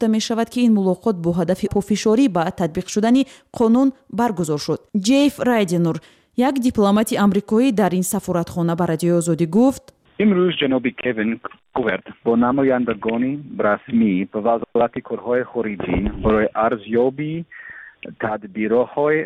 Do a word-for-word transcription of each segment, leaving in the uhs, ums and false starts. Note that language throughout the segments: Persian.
گفته می شود که این ملاقات با هدف پافشاری به تطبیق شدن قانون برگزار شد. جیف رایدنور، یک دیپلمات آمریکایی در این سفارتخانه به رادیو آزادی گفت: امروز جناب کوین کوورت با نمایندگان رسمی به وزارت کارهای خارجی برای ارزیابی تدبیرهای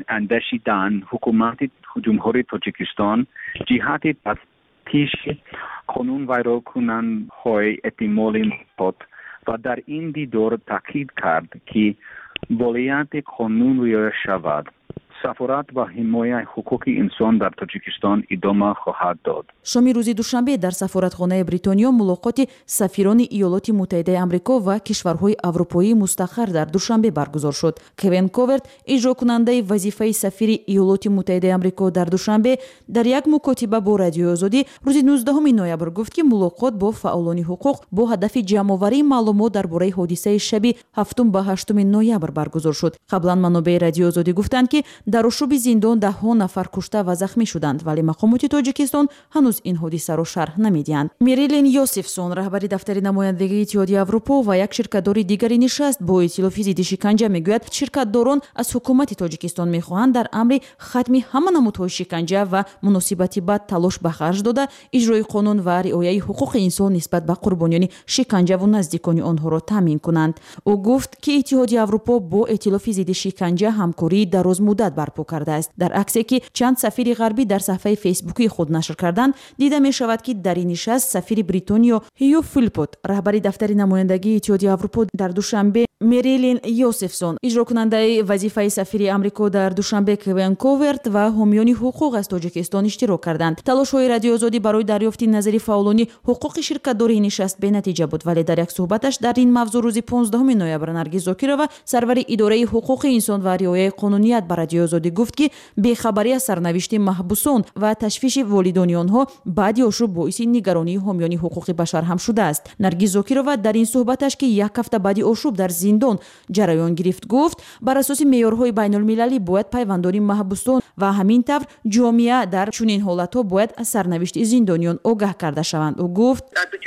اندشیدن حکومت جمهوری تاجیکستان جهت تفتیش قانون ویرا کنندهای احتمالی مطلق و در این دیدار تاکید کرد که باید قانون رعایت شود. سفارت و حمایت حقوق انسان در تاجیکستان ادامه خواهد داد. شامی روز دوشنبه در سفارتخانه بریتانیا ملاقات سفیران ایالات متحده آمریکا و کشورهای اروپایی مستقر در دوشنبه برگزار شد. کوین کوورت، اجرا کننده وظیفه سفیر ایالات متحده آمریکا در دوشنبه در یک مکاتبه با رادیو آزادی روز نوزدهم نوامبر گفت که ملاقات با فعالان حقوق با هدف جمع‌آوری معلومات درباره حادثه شب هفتم به هشتم نوامبر برگزار شد. قبلا منابع رادیو آزادی گفتند که در آشوب زندان ده ها نفر کشته و زخمی شدند، ولی مقامات تاجیکستان هنوز این حادثه را شرح نمیدهند. میریلین یوسفسون، رهبری دفتر نمایندگی اتحادیه اروپا و یک شرکت‌دار دیگری نشست با ائتلاف ضد شکنجه میگوید شرکت‌داران از حکومت تاجیکستان میخواهند در امر ختم همه نمودهای شکنجه و مناسبت بد تلاش به خرج داده اجرای قانون و رعایت حقوق انسان نسبت به قربانیان شکنجه و نزدیکان آنها را تامین کنند. او گفت که اتحادیه اروپا با ائتلاف ضد شکنجه همکاری دراز مدت برپا کرده است. در عکسی که چند سفیر غربی در صفحه فیسبوکی خود نشر کردند دیده می شود که در این نشست سفیر بریتانیا هیو فیلپوت، رهبری دفتر نمایندگی اتحادیه اروپا در دوشنبه میریلین یوسفسون، اجرا کننده وظیفه سفیر آمریکا در دوشنبه کوین کوورت و حامیان حقوق از تاجیکستان اشتراک کردند. تلاش‌های رادیو آزادی برای دریافت نظری فعالان حقوق شرکت‌داری نشست به نتیجه بود، ولی در یک صحبتش در این موضوع روز پانزدهم نوامبر نرگس زاکرova، سرور اداره حقوق انسان و رعایت قانونیت بر رادیو آزادی گفت که بی‌خبری از سرنوشت محبوسان و تشویش والدین آنها بعد آشوب باعث نگرانی حامیان حقوق بشر هم شده است. نرگس زاکرova در این صحبتش که یک هفته بعد آشوب در زندان جریان گرفت گفت بر اساس معیارهای بین المللی باید پیونداری محبوسان و همین طور جامعه در چنین حالت‌ها باید از سرنوشت زندانیان آگاه کرده شوند. او گفت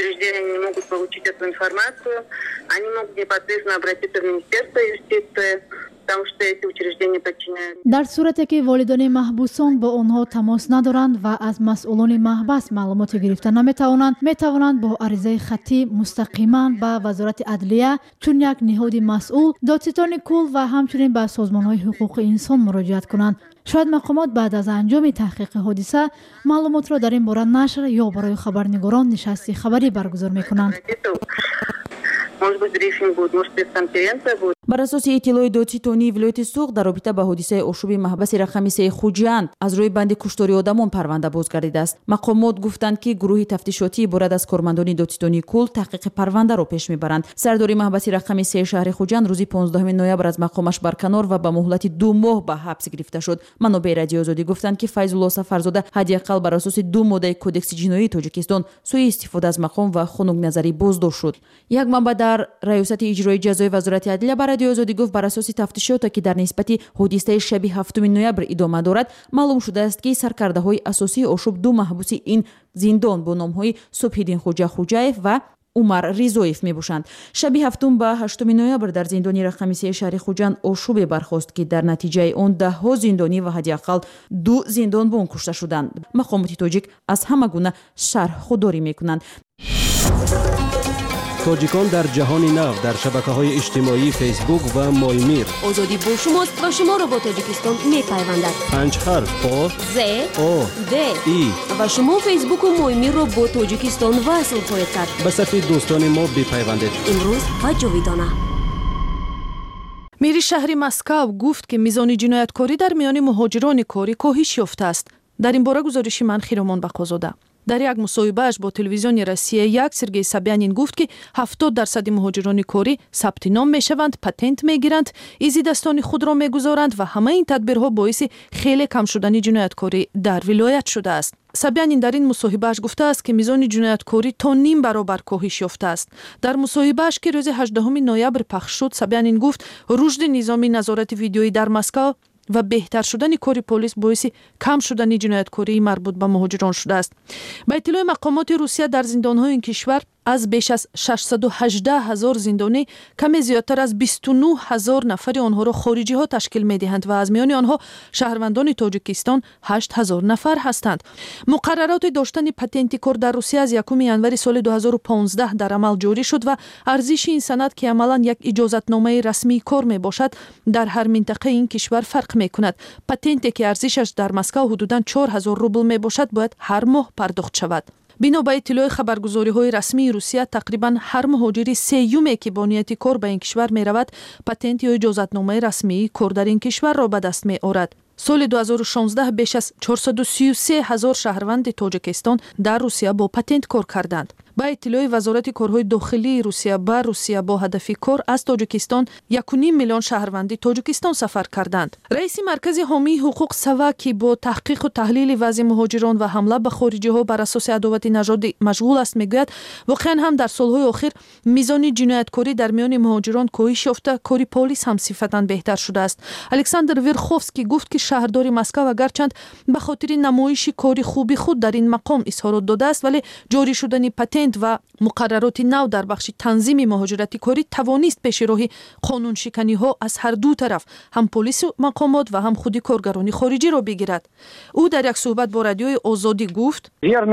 در صورتی که والدین محبوسان با آنها تماس ندارند و از مسئولان محبس معلومات گرفته نمیتوانند میتوانند با عریضه خطی مستقیما به وزارت عدلیه چون یک نهاد مسئول، دادستان کل و همچنین به سازمان‌های حقوق انسان مراجعت کنند. شاید مقامات بعد از انجام تحقیق حادثه معلومات را در این باره نشر یا برای خبرنگاران نشستی خبری برگزار میکنند. بر اساس اطلاع دادستانی ولایت سوق در رابطه با حادثه آشوب محبس رقم سه خوجند از روی بند کشتاری آدمان پرونده بازگردیده است. مقامات گفتند که گروه تفتیشاتی عبارت از کارمندان دادستانی کل تحقیق پرونده را پیش میبرند. سردار محبس رقم سه شهر خوجند روز پانزدهم نوامبر از مقامش برکنار و به مهلت دو ماه به حبس گرفته شد. منابع رادیو آزادی گفتند که فیض الله سفرزاده حداقل بر اساس دو ماده کدکس جنایی تاجیکستان سوء استفاده از مقام و خنک نظری بازداشت شد. یک منبع در ریاست اجرایی جزای وزارت عدلیه بر رادیو آزادی گفت بر اساس تفتیشات که در نسبت حادثه شب هفتم نوامبر ادامه دارد معلوم شده است که سرکرده‌های اساسی آشوب دو محبوس این زندان با نام‌های صبح‌الدین خوجا خوجایف و عمر ریزویف می باشند. شب هفتم به هشتم نوامبر در زندانی رقم سه شهر خوجند آشوب برخاست که در نتیجه آن ده ها زندانی و حداقل دو زندانبان کشته شدند. مقامات تاجیک از همه گونه شرح خودداری می‌کنند. تاجیکان در جهان نو در شبکه‌های اجتماعی فیسبوک و مایمیر. آزادی با شماست و شما را با تاجیکستان می‌پیوندد. پنج حرف با ز او د ای و شما فیسبوک و مایمیر را با تاجیکستان وصل خواهید کرد. به صفحه دوستان ما بپیوندید. امروز و جاویدانه. میری شهری مسکو گفت که میزان جنایتکاری در میان مهاجران کاری کاهش یافته است. در این باره گزارشی من خیرمان بقازاده. در یک مصاحبه‌اش با تلویزیون روسیه یک سرگئی سابیانین گفت که هفتاد درصد مهاجران کاری ثبت نام میشوند، پتنت میگیرند، ایزی دستان خود را میگذارند و همه این تدبیرها باعث خیلی کم شدن جنایتکاری در ولایت شده است. سابیانین در این مصاحبه‌اش گفته است که میزان جنایتکاری تا نیم برابر کاهش یافته است. در مصاحبه‌اش که روز هجدهم نوامبر پخش شد، سابیانین گفت رشد نظام نظارت ویدیویی در مسکو و بهتر شدن کار پلیس باعث کم شدن جنایتکاری مربوط به مهاجران شده است. با اطلاع مقامات روسیه در زندان‌های این کشور از بیش از ششصد و هجده هزار زندانی کمی زیادتر از بیست و نه هزار نفر آنها را خارجی ها تشکیل می دهند و از میان آنها شهروندان تاجیکستان هشت هزار نفر هستند. مقررات داشتن پتنت کار در روسیه از یکم ینوری سال دو هزار و پانزده در عمل جاری شد و ارزش این سند که عملاً یک اجازتنامه رسمی کار می باشد در هر منطقه این کشور فرق می کند. پتنتی که ارزشش در مسکو حدوداً چهار هزار روبل می باشد باید هر ماه پرداخت شود. بنا به اطلاع خبرگزاری‌های رسمی روسیه تقریباً هر مهاجری سیومی که با نیت کار به این کشور می رود پتنت یا اجازتنامه رسمی کار در این کشور را به دست می آورد. سال دو هزار و شانزده بیش از چهارصد و سی و سه هزار شهروند تاجیکستان در روسیه با پتنت کار کردند. با اطلاع وزارت کارهای داخلی روسیه با روسیه با هدف کار از تاجیکستان یک و نیم میلیون شهروند تاجیکستان سفر کردند. رئیس مرکز حامی حقوق سوا که با تحقیق و تحلیل وضع مهاجران و حمله به خارجی ها بر اساس عداوت نژادی مشغول است میگوید واقعا هم در سالهای اخیر میزان جنایتکاری در میان مهاجران کاهش یافته، کاری پلیس هم صفتا بهتر شده است. الکساندر ویرخوفسکی گفت که شهردار مسکو اگرچند به خاطر نمایش کاری خوبی خود در این مقام اظهارات داده است ولی جاری شدن پتنت و مقررات نو در بخش تنظیم مهاجرتی کاری توانست پیش راهی قانون شکنی ها از هر دو طرف هم پلیس مقامات و هم خودی کارگران خارجی را بگیرد. او در یک صحبت با رادیوی آزادی گفت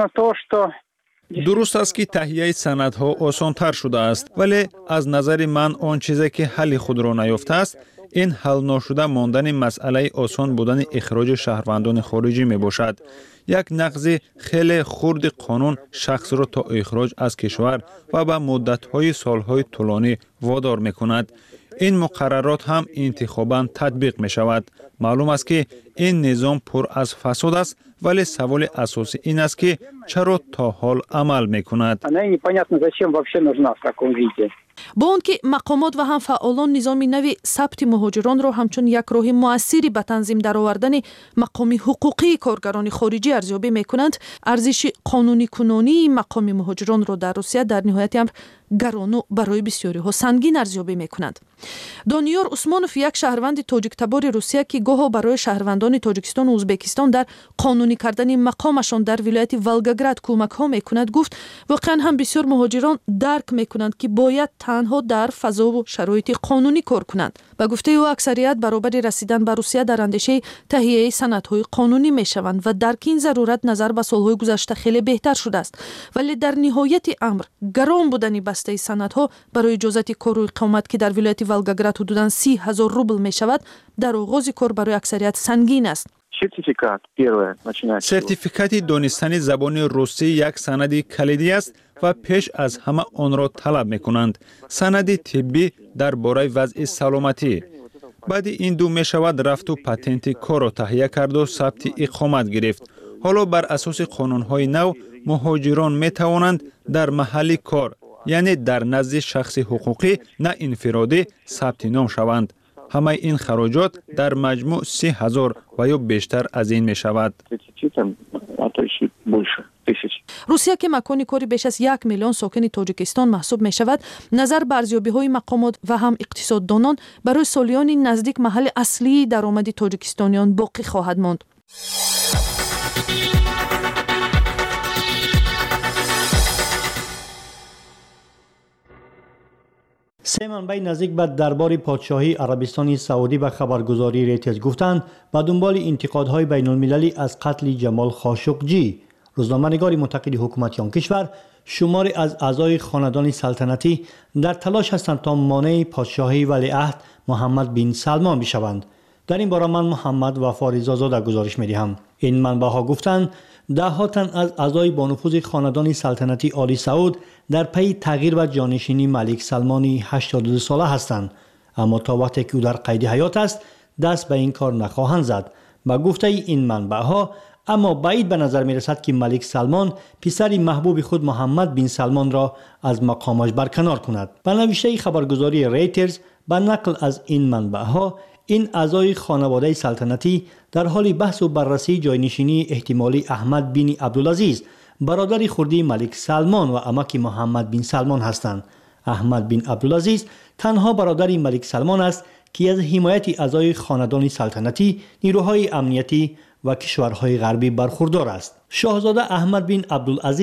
درست است که تهیه سندها آسان‌تر شده است ولی از نظر من آن چیزی که حل خود را نیافته است این حل نشده ماندن مسئله آسان بودن اخراج شهروندان خارجی می باشد. یک نقض خیلی خرد قانون شخص را تا اخراج از کشور و به مدت‌های سال‌های طولانی وادار می‌کند. این مقررات هم انتخاباً تطبیق می‌شود. معلوم است که این نظام پر از فساد است ولی سوال اساسی این است که چرا تا حال عمل می‌کند. با اون که مقامات و هم فعالان نظام نوی ثبت مهاجران را همچون یک راه مؤثری به تنظیم درآوردن مقام حقوقی کارگران خارجی ارزیابی میکنند، ارزش قانونی کنونی مقام مهاجران را در روسیه در نهایت امر گران و برای بسیاری ها سنگین ارزیابی میکنند. دانیار عثمانوف یک شهروند تاجیک تبار روسیه که گاه برای شهروندان تاجیکستان و ازبکستان در قانونی کردن مقامشان در ولایت ولگاگراد کمک ها میکند گفت واقعا هم بسیار مهاجران درک میکنند که باید تنها در فضا و شرایط قانونی کار کنند. با گفته او اکثریت برابر رسیدن به روسیه در اندیشه تهیه سندهای قانونی میشوند و در این ضرورت نظر به سالهای گذشته خیلی بهتر شده است ولی در نهایت امر گران بودن بسته سندها برای اجازت کار و اقامت که در ولایت ولگاگراد حدوداً سی هزار روبل می شود در آغاز کار برای اکثریت سنگین است. سرتیفیکات دانستن زبان روسی یک سند کلیدی است و پیش از همه آن را طلب می کنند. سند طبی درباره وضع سلامتی. بعد این دو می شود رفت و پتنت کار را تهیه کرد و ثبت اقامت گرفت. حالا بر اساس قانون‌های نو مهاجران می توانند در محل کار یعنی در نزد شخص حقوقی نه انفرادی ثبت نام شوند. همه این خراجات در مجموع سی هزار و یا بیشتر از این می شود. روسیه که مکان کاری بیش از یک میلیون ساکن تاجیکستان محسوب می شود، نظر بر ارزیابی های مقامات و هم اقتصاددانان برای سالیان نزدیک محل اصلی درآمد تاجیکستانیان باقی خواهد ماند. سه منبع نزدیک به دربار پادشاهی عربستان سعودی به خبرگزاری ریترز گفتند به دنبال انتقادهای بین المللی از قتل جمال خاشقجی، روزنامه‌نگار منتقد حکومت آن کشور، شماری از اعضای خاندان سلطنتی در تلاش هستند تا مانع پادشاهی ولیعهد محمد بن سلمان بشوند. در این باره من محمد وفا رضازاده گزارش می‌دهم. این منبع‌ها گفتند ده ها تن از اعضای با نفوذ خاندان سلطنتی آل سعود در پی تغییر و جانشینی ملک سلمان هشتاد و دو ساله هستند، اما تا وقتی که او در قید حیات است دست به این کار نخواهند زد. با گفته این منبع‌ها اما بعید به نظر می رسد که ملک سلمان پسر محبوب خود محمد بن سلمان را از مقامش برکنار کند. به نوشته خبرگزاری ریترز به نقل از این منبع‌ها این اعضای خانواده سلطنتی در حال بحث و بررسی جاینشینی احتمالی احمد بن عبدالعزیز برادر خردی ملک سلمان و عمک محمد بن سلمان هستند. احمد بن عبدالعزیز تنها برادر ملک سلمان است که از حمایت اعضای خاندان سلطنتی، نیروهای امنیتی و کشورهای غربی برخوردار است. شاهزاده احمد بن عبدالعزیز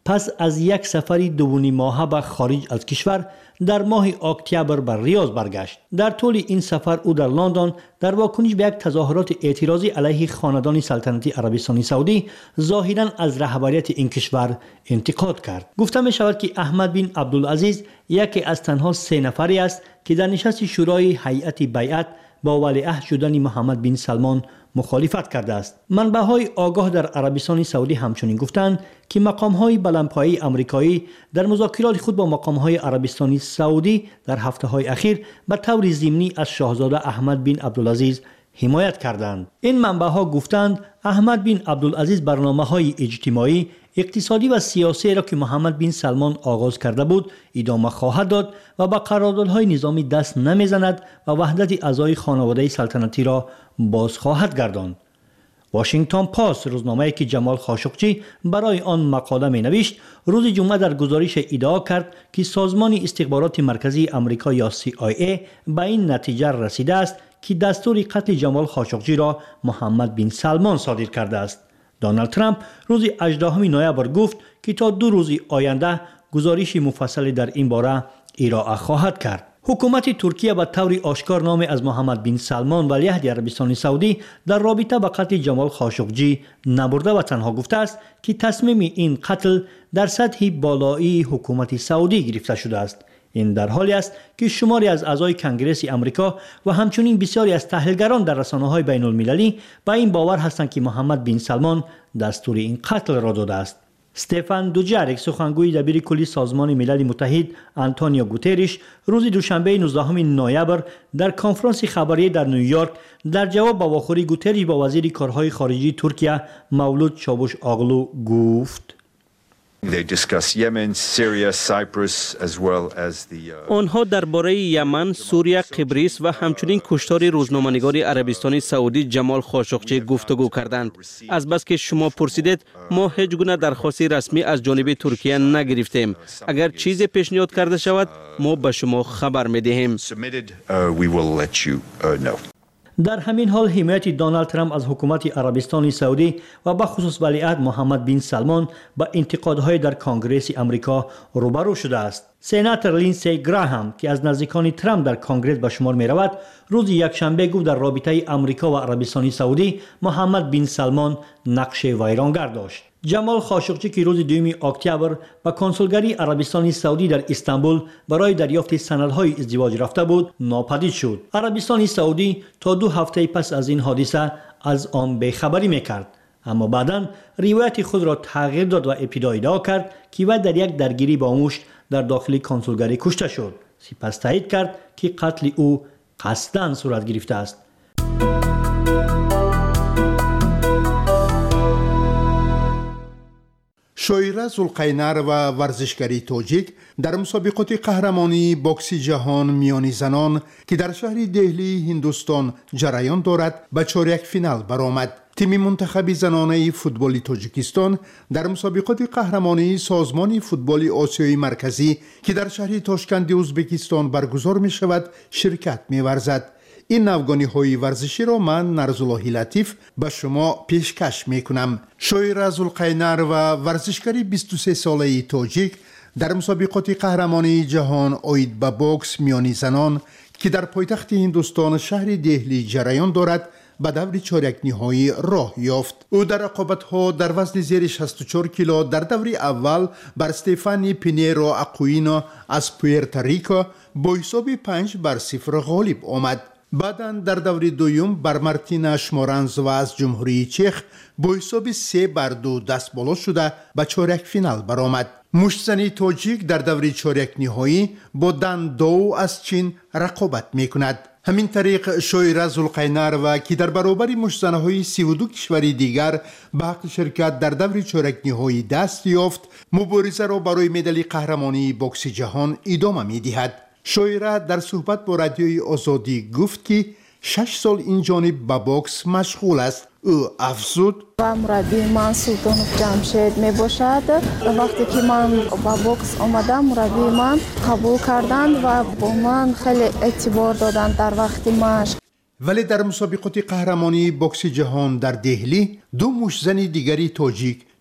پس از یک سفری دوونی ماهه به خارج از کشور در ماه اکتبر بر ریاض برگشت. در طول این سفر او در لندن در واکنش به یک تظاهرات اعتراضی علیه خاندان سلطنتی عربستان سعودی ظاهراً از رهبریت این کشور انتقاد کرد. گفته می شود که احمد بن عبدالعزیز یکی از تنها سه نفری است که در نشست شورای هیئت بیعت با ولیعهد شدن محمد بن سلمان مخالفت کرده است. منبع‌های آگاه در عربستان سعودی همچنین گفتند که مقام‌های بلندپایه آمریکایی در مذاکرات خود با مقام‌های عربستان سعودی در هفته‌های اخیر به طور ضمنی از شاهزاده احمد بن عبدالعزیز حمایت کردند. این منبع‌ها گفتند احمد بن عبدالعزیز برنامه‌های اجتماعی، اقتصادی و سیاسی را که محمد بن سلمان آغاز کرده بود ادامه خواهد داد و به قراردادهای نظامی دست نمیزند و وحدت اعضای خانواده سلطنتی را باز خواهد گرداند. واشنگتن پست، روزنامه‌ای که جمال خاشقجی برای آن مقاله می نوشت، روز جمعه در گزارش ادعا کرد که سازمان استخبارات مرکزی آمریکا یا سی آی ای به این نتیجه رسیده است که دستور قتل جمال خاشقجی را محمد بن سلمان صادر کرده است. دونالد ترامپ روز هجدهم نوامبر گفت که تا دو روز آینده گزارش مفصل در این باره ارائه خواهد کرد. حکومت ترکیه به طور آشکار نام از محمد بن سلمان ولیعهد عربستان سعودی در رابطه با قتل جمال خاشقجی نبرده و تنها گفته است که تصمیم این قتل در سطح بالایی حکومت سعودی گرفته شده است. این در حالی است که شماری از اعضای کنگره آمریکا و همچنین بسیاری از تحلیلگران در رسانه‌های بین المللی با این باور هستند که محمد بن سلمان دستور این قتل را داده است. استفان دوجاریک، سخنگوی دبیر کلی سازمان ملل متحد آنتونیو گوتریش، روز دوشنبه نوزدهم نوامبر در کنفرانس خبری در نیویورک در جواب به واخوری گوتریش با وزیر کارهای خارجی ترکیه مولود چاوش آغلو گفت: آنها درباره یمن، سوریه، قبرس و همچنین کشتار روزنامه‌نگار عربستان سعودی جمال خاشقجی گفتگو کردند. از بس که شما پرسیدید، ما هیچ گونه درخواست رسمی از جانب ترکیه نگرفتیم. اگر چیزی پیشنهاد کرده شود، ما به شما خبر می‌دهیم. در همین حال حمایت دونالد ترامپ از حکومت عربستان سعودی و به خصوص ولیعهد محمد بن سلمان با انتقادهای در کنگره آمریکا روبرو شده است. سناتور لینسی گراهام که از نزدیکان ترامپ در کنگره به شمار می رود، روز یکشنبه گفت در رابطه آمریکا و عربستان سعودی محمد بن سلمان نقش ویرانگر داشت. جمال خاشقجی که روز دوم اکتبر به کنسولگری عربستان سعودی در استانبول برای دریافت سندهای ازدواج رفته بود، ناپدید شد. عربستان سعودی تا دو هفته پس از این حادثه از آن بیخبری میکرد، اما بعداً روایت خود را تغییر داد و ابتدا ادعا کرد که وی در یک درگیری با مشت در داخل کنسولگری کشته شد. سپس تایید کرد که قتل او قصداً صورت گرفته است. شویره زلقینر و ورزشگری توجیک در مسابقات قهرمانی بوکس جهان میان زنان که در شهر دهلی هندوستان جریان دارد به چهارک فینال برآمد. تیم منتخب زنانه فوتبال تاجیکستان در مسابقات قهرمانی سازمان فوتبال آسیای مرکزی که در شهر تاشکند ازبکستان برگزار می شود شرکت می ورزد. این نوگانی های ورزشی را من نرزاللهی لطیف به شما پیشکش می کنم. شویره زلقینر و ورزشگری بیست و سه ساله تاجیک در مسابقات قهرمانی جهان آید به بوکس میانی زنان که در پایتخت هندوستان شهر دهلی جریان دارد به دور چهارک نهایی راه یافت. او در رقابت‌ها در وزن زیر شصت و چهار کیلو در دور اول بر استفانی پینیرو اکوینو از پوئرتوریکو با حساب پنج بر صفر غالب آمد. بعداً در دور دوم بر مارتینا شمورانزوا از جمهوری چک با حساب سه بر دو دست بالا شده به چهارک فینال برآمد. مشتزنی تاجیک در دور چهارک نهایی با دان دو از چین رقابت می کند. همین طریق شویره زلقینر و که در برابر مشتزنهای سی و دو کشوری دیگر به حق شرکت در دور چهارک نهایی دست یافت، مبارزه را برای مدال قهرمانی بوکس جهان ادامه می دهد. شویره در صحبت با رادیوی آزادی گفت که شش سال این جانب با بوکس مشغول است. او افزود: و مربی من سلطانوف جمشید می باشد. وقتی که من با بوکس آمدم مربی من قبول کردند و با من خیلی اعتبار دادند در وقت مشق. ولی در مسابقات قهرمانی بوکس جهان در دهلی دو مشتزن دیگری تاجیک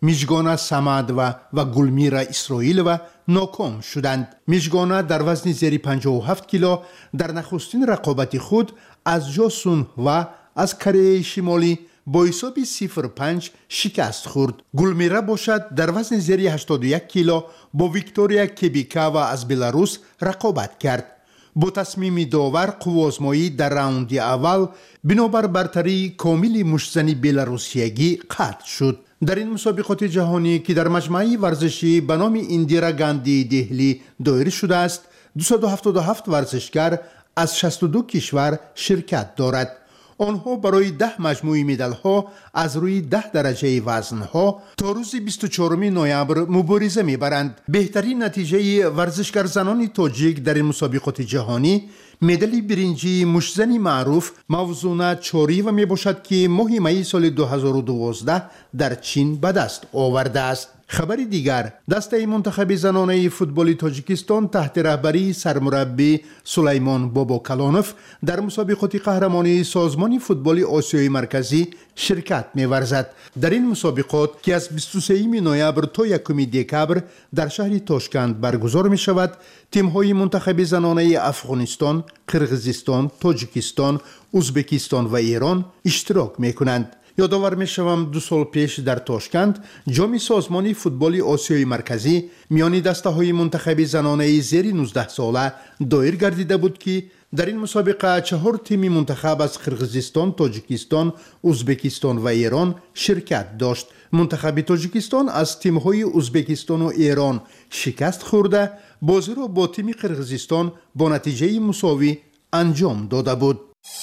میشگانا سمد و و گلمیرا اسرائیل و ناکام شدند. میشگانا در وزن زیر پنجاه و هفت کیلو در نخستین رقابت خود از جاسون و از کره شمالی با حساب صفر پنج شکست خورد. گلمیرا باشد در وزن زیر هشتاد و یک کیلو با ویکتوریا کبیکاوا از بلاروس رقابت کرد. با تصمیم داور قوازمایی در راوند اول بنابر برتری کامل مشتزنی بلاروسیگی قطع شد. در این مسابقات جهانی که در مجمع ورزشی به نام ایندیرا گاندی دهلی دایر شده است، دویست و هفتاد و هفت ورزشگر از شصت و دو کشور شرکت دارد. آنها برای ده مجموعه مدال ها از روی ده درجه وزن ها تا روز بیست و چهارم نوامبر مبارزه میبرند. بهترین نتیجه ورزشگر زنان تاجیک در این مسابقات جهانی مدال برنجی مشتزنی معروف موزونه چوری و می باشد که ماه می سال دو هزار و دوازده در چین به دست آورده است. خبر دیگر، دسته منتخب زنانه فوتبال تاجیکستان تحت رهبری سرمربی سلیمان باباکلانوف در مسابقات قهرمانی سازمان فوتبال آسیای مرکزی شرکت می‌ورزد. در این مسابقات که از بیست و سوم نوامبر تا یکم دکبر در شهر تاشکند برگزار می‌شود، تیم‌های منتخب زنانه افغانستان، قرقیزستان، تاجیکستان، ازبکستان و ایران اشتراک می‌کنند. یادآور می‌شوم دو سال پیش در تاشکند جام سازمان فوتبال آسیای مرکزی میان دسته‌های منتخب زنانه زیر نوزده ساله دایر گردیده بود که در این مسابقه چهار تیم منتخب از قرقیزستان، تاجیکستان، ازبکستان و ایران شرکت داشت. منتخب تاجیکستان از تیم‌های ازبکستان و ایران شکست خورده بازی را با تیم قرقیزستان با نتیجه مساوی انجام داده بود.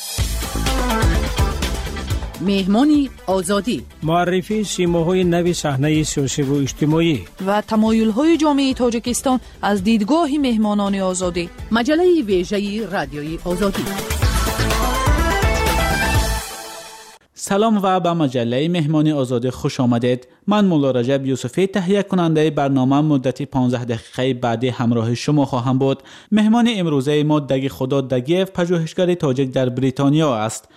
مهمانی آزادی، معرفی سیماهای نوی صحنه سیاسی و اجتماعی و تمایل‌های جامعه تاجیکستان از دیدگاه مهمانان آزادی. مجله ویژه رادیوی آزادی. سلام و به مجله مهمانی آزادی خوش آمدید. من مولا رجب یوسفی تهیه کننده برنامه مدتی پانزده دقیقه بعدی همراه شما خواهم بود. مهمان امروزه ما دگی خدا دگیف پژوهشگر تاجیک در بریتانیا است.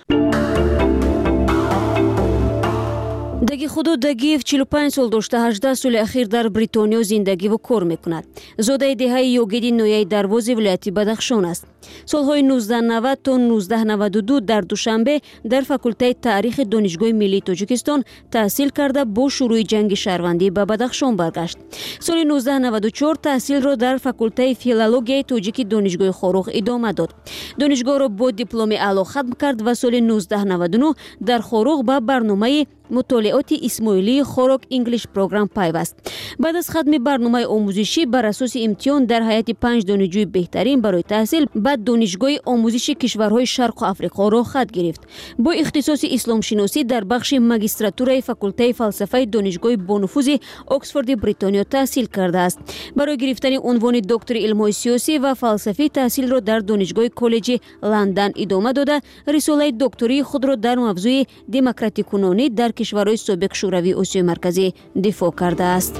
دگی خدا دگیف چهل و پنج سال داشته، هجده سال اخیر در بریتانیا زندگی و کار میکند. زاده دهه یوگیدی نویه دروازی ولایت بدخشان است. سالهای نوزده نود تا نوزده نود و دو در دوشنبه در فاکولته تاریخ دانشگاه ملی تاجیکستان تحصیل کرده با شروع جنگ شهروندی به بدخشان برگشت. سال نوزده نود و چهار تحصیل را در فاکولته فیلولوژی تاجیکی دانشگاه خاروخ ادامه داد. دانشگاه را با دیپلم اعلی ختم کرد و سال نوزده نود و نه در خاروخ به برنامه مطالعات اسماعیلی خوراک انگلیش پروگرام پیوست. بعد از ختم برنامه آموزشی بر اساس امتحان در هیئت پنج دانشجوی بهترین برای تحصیل بعد دانشگاه آموزش کشورهای شرق آفریقا را خط گرفت. با اختصاص اسلام شناسی در بخش ماجستراتور فاکولته فلسفه دانشگاه بانفوذ اکسفورد بریتانیا تحصیل کرده است. برای گرفتن عنوان دکتر علوم سیاسی و فلسفی تحصیل را در دانشگاه کالج لندن ادامه داده، رساله دکتری خود را در موضوع دموکراتی کنونی در کشورهای سابق شوروی آسیای مرکزی دفاع کرده است.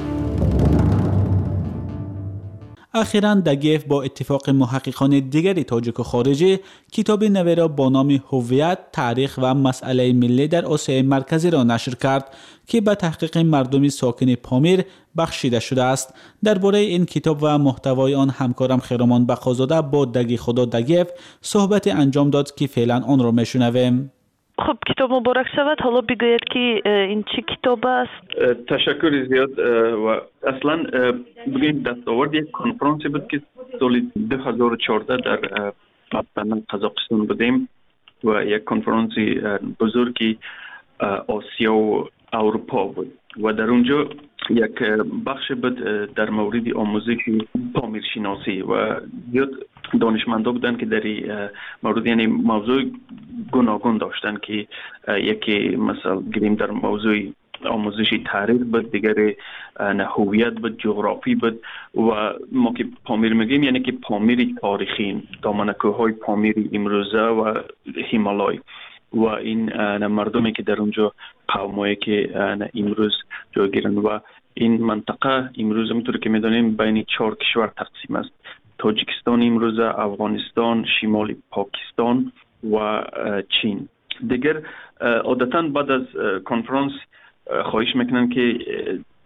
اخیراً دگیف با اتفاق محققان دیگری تاجیک و خارجی کتاب نوی را با نام هویت، تاریخ و مسئله ملی در آسیای مرکزی را نشر کرد که به تحقیق مردم ساکن پامیر بخشیده شده است. درباره این کتاب و محتوای آن همکارم خیرمان بقازاده با دگی خدا دگیف صحبت انجام داد که فعلا آن را میشنویم. خب کتاب مبارک شود. حالا بگوید که این چه کتاب است؟ تشکر زیاد. و اصلا بگیم دستاورد یک کنفرانسی بود که سال دو هزار و چهارده در پناه قزاقستان بودیم و یک کنفرانسی بزرگی آسیا و اروپا بود و در اونجا یک بخش بود در مورد آموزش پامیر شناسی و زیاد دانشمندا بودن که در مورد یعنی موضوع گوناگون داشتن که یکی مثلا گریم در موضوع آموزش تاریخ بود، دیگر هویت بود، جغرافی بود و ما که پامیر میگیم یعنی که پامیر تاریخی، دامنه‌کوه‌های پامیر امروزه و هیمالای و این مردمی که در اونجا قومایی که امروز جای گیرن و این منطقه امروز همونطور که میدونیم بین چهار کشور تقسیم است: تاجیکستان امروز، افغانستان، شمال پاکستان و چین. دیگر عادتا بعد از کنفرانس خواهش میکنن که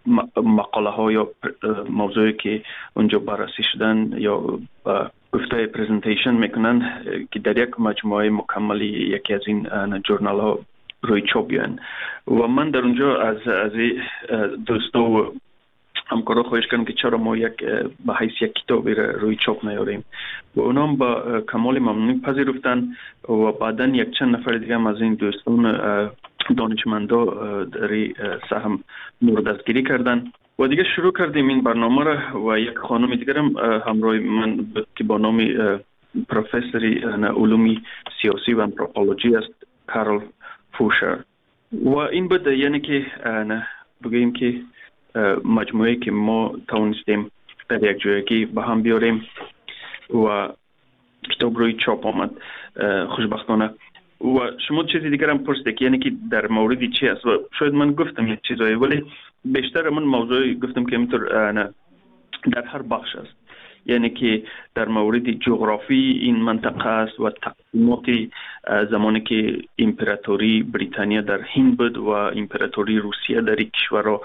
مقاله ها یا موضوعی که اونجا بررسی شدن یا گفته پرزنتیشن میکنن که در یک مجموعه مکملی یکی از این جورنال ها روی چاپ بیان و من در اونجا از از دوستا و همکارا خواهش کردم که چرا ما یک به حیث یک کتابی روی چاپ نیاریم و اونا هم با کمال ممنونی پذیرفتن و بعدا یک چند نفر دیگه هم از این دوستان دانشمندا در سهم مورد دستگیری کردن و دیگه شروع کردیم این برنامه را و یک خانم دیگر هم همراه من که با نام پروفسوری علوم سیاسی و آنتروپولوژی است، کارل فوشر. و این بود یعنی که بگیم که مجموعه که ما توانستیم در یک جایی به هم بیاریم و کتاب روی چاپ آمد خوشبختانه. و شما چیزی دیگر هم پرسیدید یعنی که در موردی چی است و شاید من گفتم یک چیزایی ولی بیشتر من موضوعی گفتم که اینطور در هر بخش است، یعنی که در مورد جغرافی این منطقه است و تقسیمات زمانی که امپراتوری بریتانیا در هند بود و امپراتوری روسیه در این کشور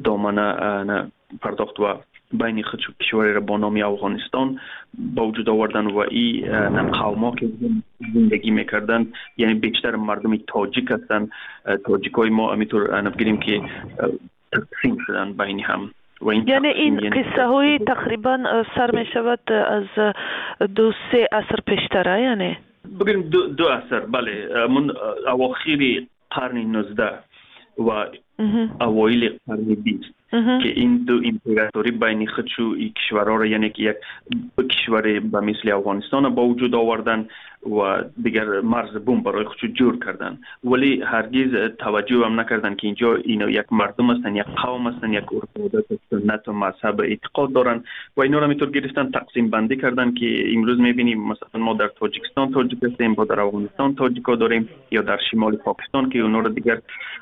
دامنه پرداخت و بین خود کشوری را با نام افغانستان با وجود آوردن و این قوما که زندگی میکردن یعنی بیشتر مردم تاجیک هستند. تاجیکای ما همینطور بگیریم که تقسیم شدن بین هم. یعنی این قصه های تقریبا سر می شود از دو سه عصر پیشتره یعنی؟ بگیریم دو, دو عصر بله، من اواخیر قرن نوزده و اوایل قرن بیست که این دو امپراتوری بین خودشو این کشورها را یعنی که یک کشور به مثل افغانستان با وجود آوردن و دیگر مرز بوم برای خودشو جور کردن ولی هرگز توجه هم نکردن که اینجا اینا یک مردم هستن، یک قوم هستن، یک عرف و عادت، سنت و مذهب اعتقاد دارن و اینا را میتور گرفتن تقسیم بندی کردن که امروز میبینیم مثلا ما در تاجیکستان تاجیک هستیم، با در افغانستان تاجیکا داریم یا در شمال پاکستان که اونا را دیگر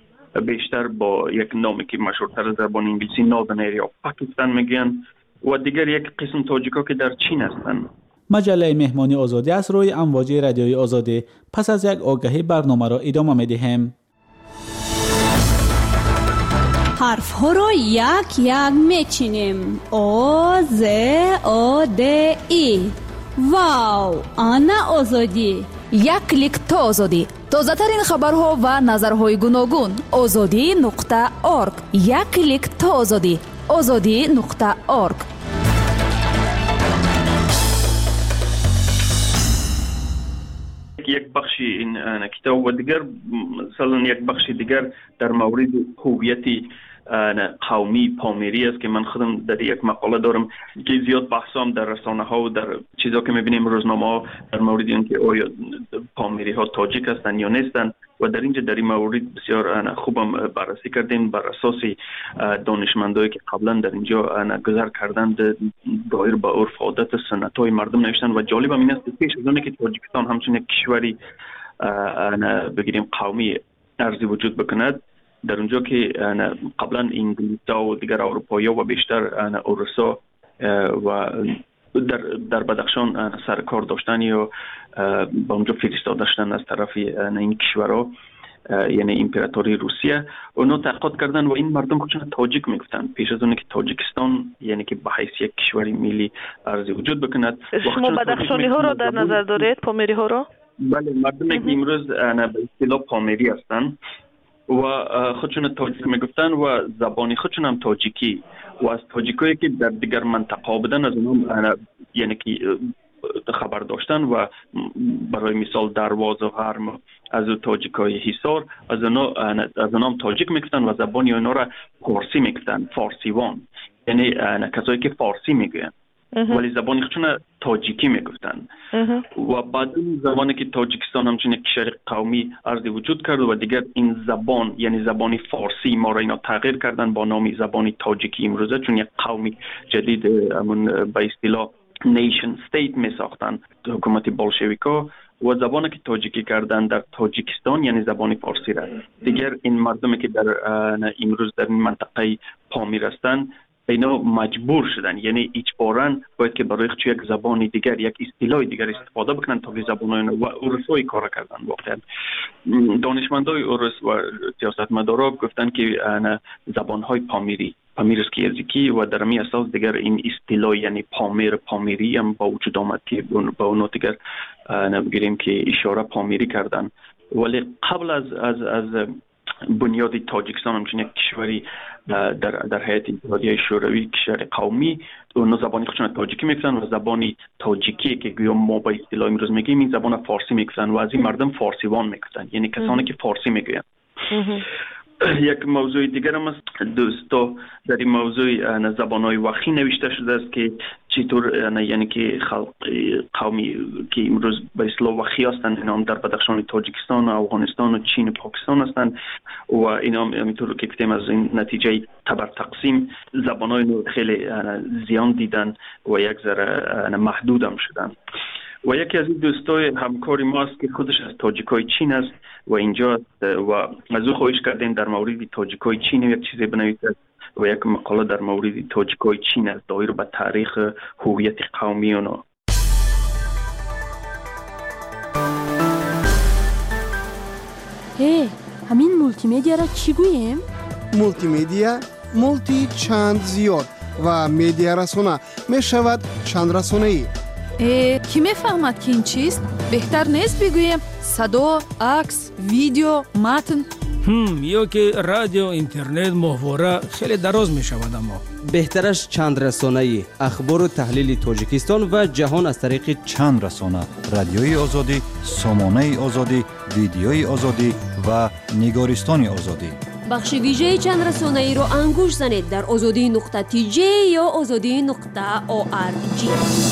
بیشتر با یک نامی که مشهورتر زبان انگلیسی ناردن ایریا پاکستان میگن و دیگر یک قسم تاجیکا که در چین هستند. مجله مهمانی آزادی از روی امواج رادیوی آزادی پس از یک آگهی برنامه را ادامه میدهیم. حرف ها را یک یک میچینیم. آ ز آ د ای. واو، آنا آزادی. یک کلیک تا آزادی. تازه ترین خبرها و نظرهای گوناگون. آزادی نقطه ارگ. یک کلیک تا آزادی. آزادی نقطه ارگ. یک بخشی این کتاب و دیگر مثلا یک بخشی دیگر در مورد هویتی قومی پامیری است که من خودم در یک مقاله دارم که زیاد بحثام در رسانه ها و در چیزا که میبینیم روزنامه ها در مورد اینکه آیا پامیری ها تاجیک هستند یا نیستند و در اینجا در این مورد بسیار خوبم بررسی کردیم بر اساس دانشمندایی که قبلا در اینجا گذر کردند دایر به عرف عادت سنت های مردم نوشتن و جالب هم این است که پیش از اون که تاجیکستان همچون یک کشوری بگیریم قومی ارزی وجود بکند در اونجا که قبلا انگلیس‌ها و دیگر اروپایی‌ها و بیشتر روس‌ها و در در بدخشان سرکار داشتن یا با اونجا فرستاده داشتن از طرف این کشورها یعنی امپراتوری روسیه اونا تحقیقات کردن و این مردم خودشون تاجیک میگفتن پیش از اون که تاجیکستان یعنی که به حیث یک کشوری ملی ارزی وجود بکند. شما بدخشانی ها رو در نظر دارید؟ پامیری ها رو؟ بله، مردمی که امروز به اصطلاح پامیری هستن و خودشون تاجیک میگفتن و زبانی خودشون هم تاجیکی و از تاجیکایی که در دیگر منطقه بودن از اونم یعنی که خبر داشتن و برای مثال درواز و هرم از تاجیکای حصار از اونا از اونام تاجیک میگفتن و زبانی اونا را فارسی میگفتن، فارسیوان یعنی کسایی که فارسی میگن ولی زبانی خودشون تاجیکی میگفتن و بعد این زبانی که تاجیکستان همچون یک کشور قومی ارزی وجود کرد و دیگر این زبان یعنی زبانی فارسی ما را اینا تغییر کردن با نام زبانی تاجیکی امروزه چون یک قومی جدید همون به اصطلاح نیشن استیت می ساختن حکومت بولشویکا و زبانی که تاجیکی کردن در تاجیکستان یعنی زبانی فارسی را دیگر این مردمی که در امروز در این منطقه پامیر هستند اینا مجبور شدن یعنی اجباراً باید که برای خود یک زبانی دیگر یک اصطلاح دیگر استفاده بکنن تا که زبانای و عرفای کار کردن. واقعا دانشمندای عرف و سیاستمدارا گفتن که زبانهای پامیری پامیر اسکیرزیکی و در می اساس دیگر این اصطلاح یعنی پامیر پامیری هم با وجود آمد که با اونو دیگر نبگیریم که اشاره پامیری کردن. ولی قبل از از از بنیاد تاجیکستان همچنین یک کشوری در در هیئت اتحادیه شوروی کشور قومی اون زبانی خودشون تاجیکی میگن و زبانی تاجیکی که گویا ما با اصطلاح امروز میگیم این زبان فارسی میگن و از این مردم فارسیوان میگن، یعنی کسانی که فارسی میگن. یک موضوع دیگر هم است دوستا، در این موضوع زبان‌های وخی نوشته شده است که چطور یعنی که خلق قومی که امروز به اصطلاح وخی هستند اینا هم در بدخشان تاجیکستان و افغانستان و چین و پاکستان هستند و اینا هم همینطور که گفتیم از این نتیجه تبر تقسیم زبان‌های خیلی زیان دیدن و یک ذره محدود هم شدن. و یکی از این دوستای همکاری ما است که خودش از تاجیکای چین است و اینجا است و از او خواهش کردیم در مورد تاجیکای چین یک چیزی بنویسد و یک مقاله در مورد تاجیکای چین است دایر به تاریخ هویت قومی اونا. هی همین مولتی مدیا را چی گوییم؟ مولتی مدیا مولتی چند زیاد و مدیا رسانه می شود چند رسانه ای. کی میفهمد که این چیست؟ بهتر نیست بگوییم صدا، عکس، ویدیو، متن؟ هم یا که رادیو، اینترنت، محوره خیلی دراز می شود. اما بهترش چند رسانه‌ای اخبار و تحلیل تاجیکستان و جهان از طریق چند رسانه: رادیوی آزادی، سامانه آزادی، ویدیوی آزادی و نگارستان آزادی. بخش ویژه چند رسانه‌ای رو انگوش زنید در آزادی نقطه تی جی یا آزادی نقطه او آر جی.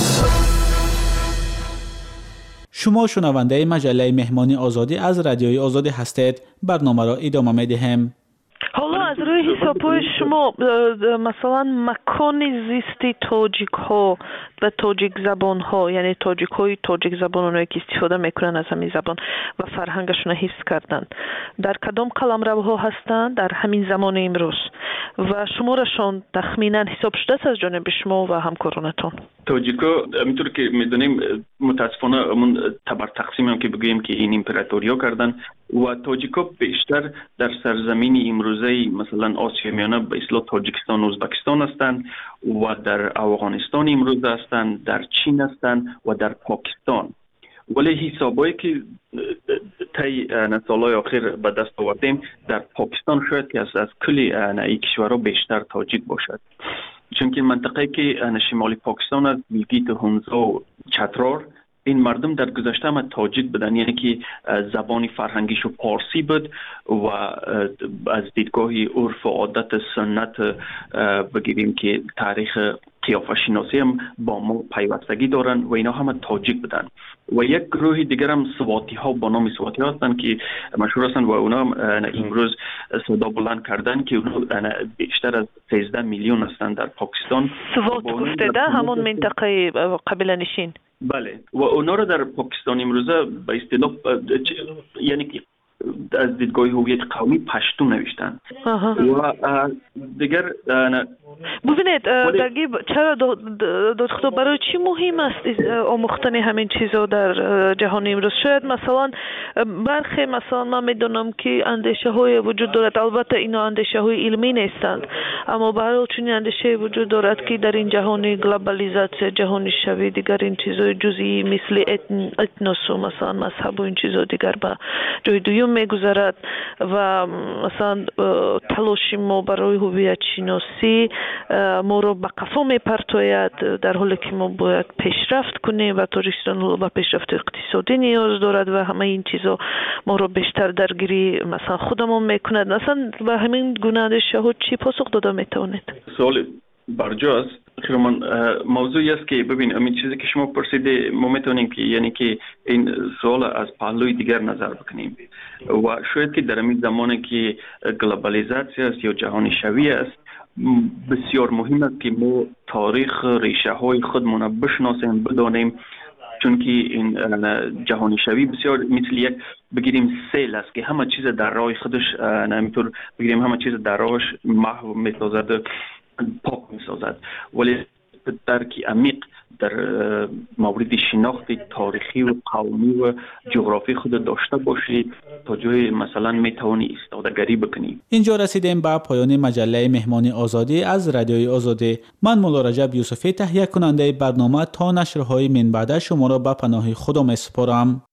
شما شنونده مجله مهمانی آزادی از رادیوی آزادی هستید. برنامه را ادامه می‌دهیم. حالا از روی حساب‌های شما مثلا مکان زیستی تاجیک ها و تاجیک زبان ها، یعنی تاجیک های تاجیک زبان اونایی که استفاده میکنن از همین زبان و فرهنگشون حفظ کردن، در کدام قلمروها هستند در همین زمان امروز و شمارشان تخمینا حساب شده از جانب شما و همکارانتان؟ تاجیکا همینطور که میدونیم متاسفانه همون تبر تقسیم هم که بگوییم که این امپراتوریا کردن و تاجیکا بیشتر در سرزمین امروزی مثلا آسیا میانه به اصطلاح تاجیکستان و ازبکستان هستند و در افغانستان امروز هستند، در چین هستند و در پاکستان. ولی حسابایی که طی سالهای آخر به دست آوردیم در پاکستان شاید که از از کل این کشورها بیشتر تاجیک باشد، چون که منطقه که شمالی پاکستان از گیلگیت و هنزا و چترار این مردم در گذشته هم تاجیک بودن، یعنی که زبانی فرهنگیش و پارسی بود و از دیدگاه عرف و عادت سنت بگیریم که تاریخ قیافه شناسی هم با ما پیوستگی دارن و اینا هم تاجیک بودن. و یک گروه دیگر هم سواتی ها با نام سواتی ها هستن که مشهور هستن و اونا هم امروز صدا بلند کردن که اونا بیشتر از سیزده میلیون هستن در پاکستان. سوات گفته ده همون منطقه قبیله نشین. بله و اونا رو در پاکستان امروزه به اصطلاح یعنی که از دیدگاه هویت قومی پشتو نوشتن. و دیگر ببینید دقیق چرا دادخدا برای چی مهم است آموختن همین چیزا در جهان امروز؟ شاید مثلا برخی مثلا من میدونم که اندیشه های وجود دارد، البته اینا اندیشه های علمی نیستند، اما برای چون اندیشه وجود دارد که در این جهان گلوبالیزاسیون جهانی شوی دیگر این چیزای جزئی مثل اتن اتنوس و مثلا مذهب و این چیزا دیگر به جای دوم میگذارد و مثلا تلاش ما برای هویت شناسی ما رو به قفا میپرتاید، در حالی که ما باید پیشرفت کنیم و تاجیکستان به پیشرفت اقتصادی نیاز دارد و همه این چیزا ما رو بیشتر درگیری مثلا خودمون میکند. مثلا به همین گونه اندیشه ها چی پاسخ داده میتونید؟ سوال برجاست. خیرمان موضوعی است که ببین همین چیزی که شما پرسیده ما میتونیم که یعنی که این سوال از پهلوی دیگر نظر بکنیم و شاید که در همین زمانی که گلوبالیزاسیون است یا جهانی شوی است بسیار مهم است که ما تاریخ ریشه های خودمون بشناسیم بدانیم، چون که این جهانی شوی بسیار مثل یک بگیریم سیل است که همه چیز در راه خودش نمیتور بگیریم همه چیز در راهش محو میسازد پاک میسازد. ولی درک عمیق در مورد شناخت تاریخی و قومی و جغرافی خود داشته باشی تا جای مثلا میتوانی استادگری بکنی. اینجا رسیدیم به پایان مجله مهمان آزادی از رادیوی آزادی. من مولا رجب یوسفی تهیه کننده برنامه تا نشرهای من بعد شما را به پناه خدا میسپارم.